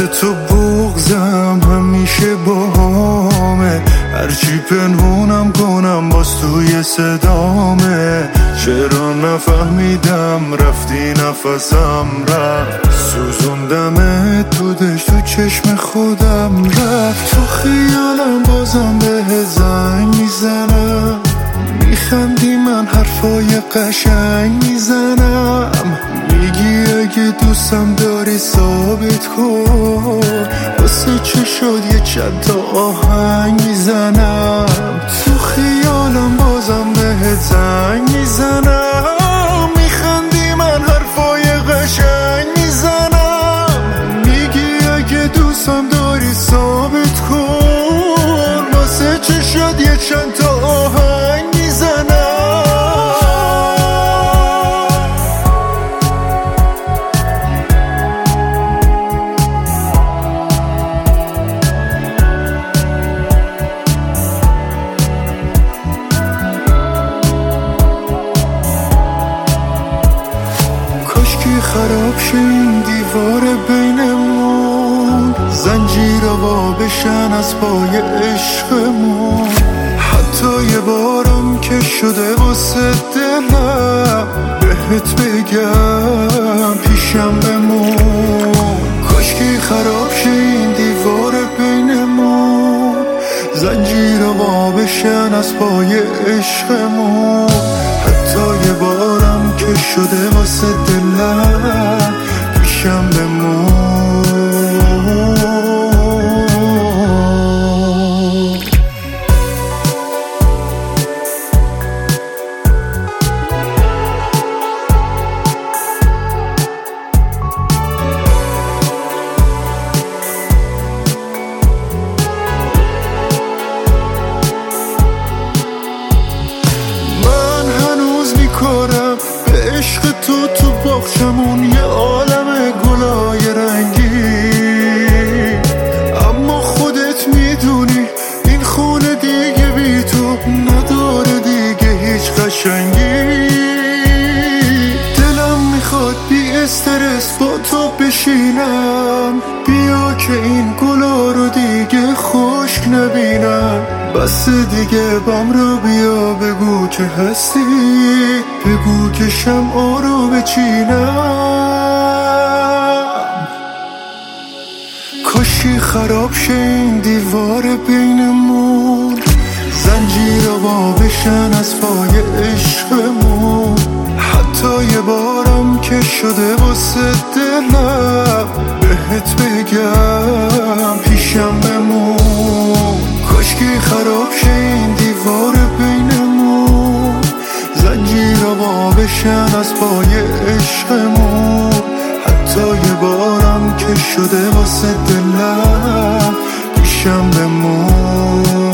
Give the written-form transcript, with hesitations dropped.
تو بغضم همیشه باهامه، هرچی پنهونم کنم باز توی صدامه. چرا نفهمیدم رفتی نفسم رفت، سوزوندم تو دشت تو چشم خودم رفت. تو خیالم بازم به زنگ میزنم، میخندی من حرفای قشنگ میزنم. میگی اگه دوستم داری ثابت کن، واسه چه شد یه چند تا آهنگ میزنم. تو خیالم بازم به زنگ میزنم، میخندی من حرفای قشنگ میزنم. میگی اگه دوستم داری ثابت کن، واسه چه شد یه چند تا آهنگ میزنم. کاشکی خراب شه این دیوار بینمون، زنجیرها بشن از پای عشقمون. حتی یه بارم که شده واسه دلم، بهت بگم پیشم بمون. کاشکی خراب شه این دیوار بینمون، زنجیرها بشن از پای عشقمون. حتی یه بارم که شده واسه دلم، پیشم بمون. به عشق تو باغچمون یه عالم گلای رنگی، اما خودت میدونی این خونه دیگه بی تو نداره دیگه هیچ قشنگی. دلم میخواد بی استرس با تو بشینم، بیا که این گلا رو دیگه خشک نبینم. بس دیگه بام رو بیا بگو که هستی، بگو که شمعا رو بچینم. کاشی خراب شه این دیوار بینمون، زنجیرها بشن از پای عشقمون. حتی یه بارم که شده واسه دلم، بهت بگم پیشم بمون. کاشکی خراب شه این دیوار بینمون، زنجیرها بشن از پای عشقمون. حتی یه بارم که شده واسه دلم، پیشم بمون.